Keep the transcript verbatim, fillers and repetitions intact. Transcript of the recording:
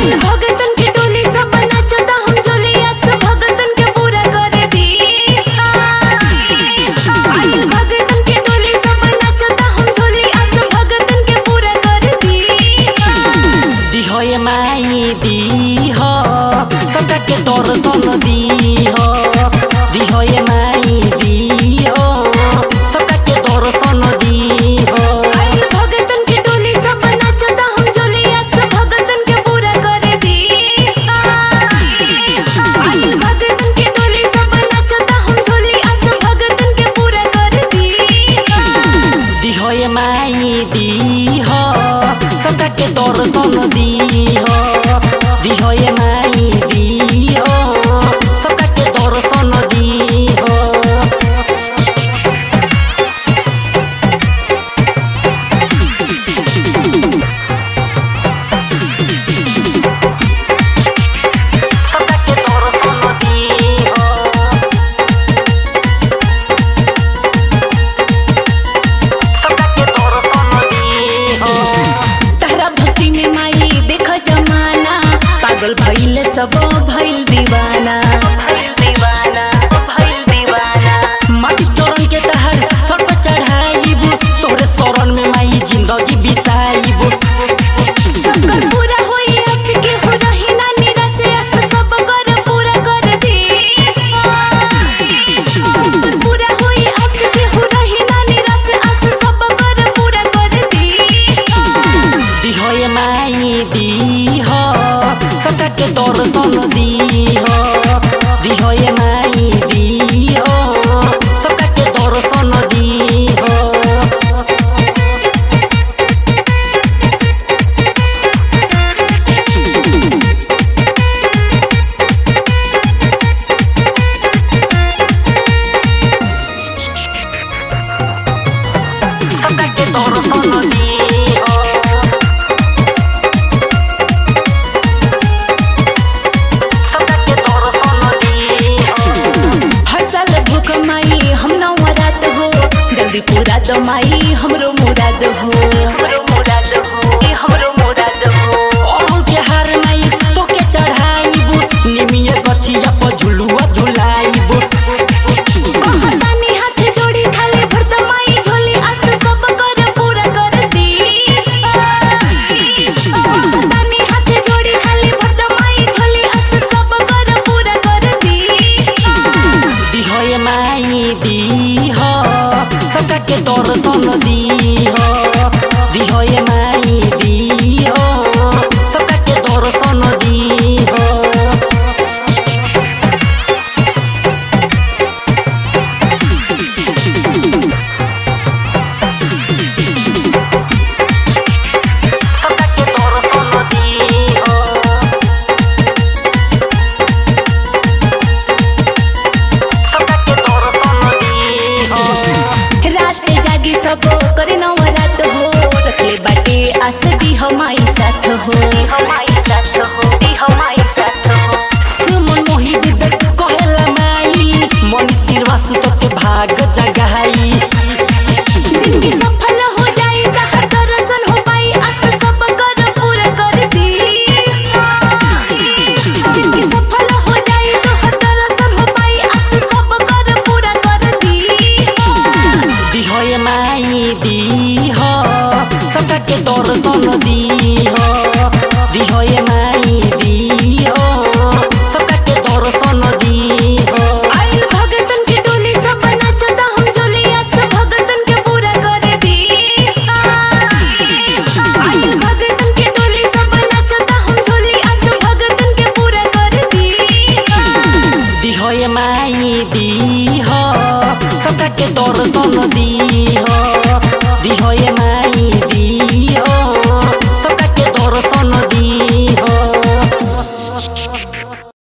भगतन की टोली सब नाचता हम जोलिया सब भगतन के पूरा कर दी। भगतन की टोली सब नाचता हम जोलिया सब भगतन के पूरा कर दी। दिहो ये माई दिहो सबका के दर्शन दिहो। दिहो ये माई दिहो सबका के दर्शन दिहो। भगतन की टोली सब नाचता हम जोलिया सब भगतन के पूरा कर दी। भगतन की टोली सब नाचता हम जोलिया सब भगतन के पूरा कर दी। दिहो ये माई दिहो सबका के दर्शन दिहो। दिहो ये माई दिहो सबका के दर्शन दिहो। सबका के दर्शन दिहो। सबका के दर्शन दिहो। तारा भक्ति में माई देख जमाना पागल भइल सब भइल दीवाना। भइल दीवाना भइल दीवाना माटी चरण के तहर सर पे चढ़ाइब तोरे शरण में माई जिंदगी बिताइब। सबकर पूरा होई आस के हो रही ना निराश आस सब कर पूरा कर दी। सबकर पूरा होई आस के हो रही ना निराश आस सब कर पूरा कर दी। दिहो ये माई दिहो सबका के दर्शन दिहो। दिहो ये माई दिहो सबका के दर्शन दिहो। सबका के दर्शन दिहो। सबका के दर्शन दिहो। हर साल भूख माई हम नवरात हो जल्दी पूरा दो माई हमरो मुराद हो। हमरो मुराद हो ए हमरो मुराद हो। अड़हुल के हार माई तोके चढ़ाइब निमिया गछिया पर झुलुआ झुलाइब। कहतानी हाथ जोड़ी खाली भरत माई झोली आस सब कर पूरा कर दी। कहतानी हाथ जोड़ी खाली भरत माई झोली आस सब कर पूरा कर दी। दिहो ये माई दिहो सबका के दर्शन दिहो। दिहो ये माई दिहो सबका के दर्शन दिहो। सबका के दर्शन दिहो। सबका के दर्शन दिहो। रात जागी सब करे नवरात हो रखले बाटे आस दी हमाई साथ हो। हमाई साथ हो दी हमाई साथ हो। सुमन मोहि विवेक कहेला माई मन सिरवा सुत के भाग जगाई। जिंदगी सफल हो जाए तहर दर्शन हो पाई आस सब कर पूरा कर दी। जिंदगी सफल हो जाए तहर दर्शन हो पाई आस सब कर पूरा कर दी। दिहो ये माई दिहो सबका के दर्शन दिहो। दिहो ये माई दिहो सबका के दर्शन दिहो। भगतन की टोली सब नाचता हम जोलिया सब भगतन के पूरा कर दी। भगतन की टोली सब नाचता हम जोलिया सब भगतन के पूरा कर दी। दिहो ये माई दिहो सबका के दर्शन दिहो। दिहो ये माई दिहो सबका के दर्शन दिहो।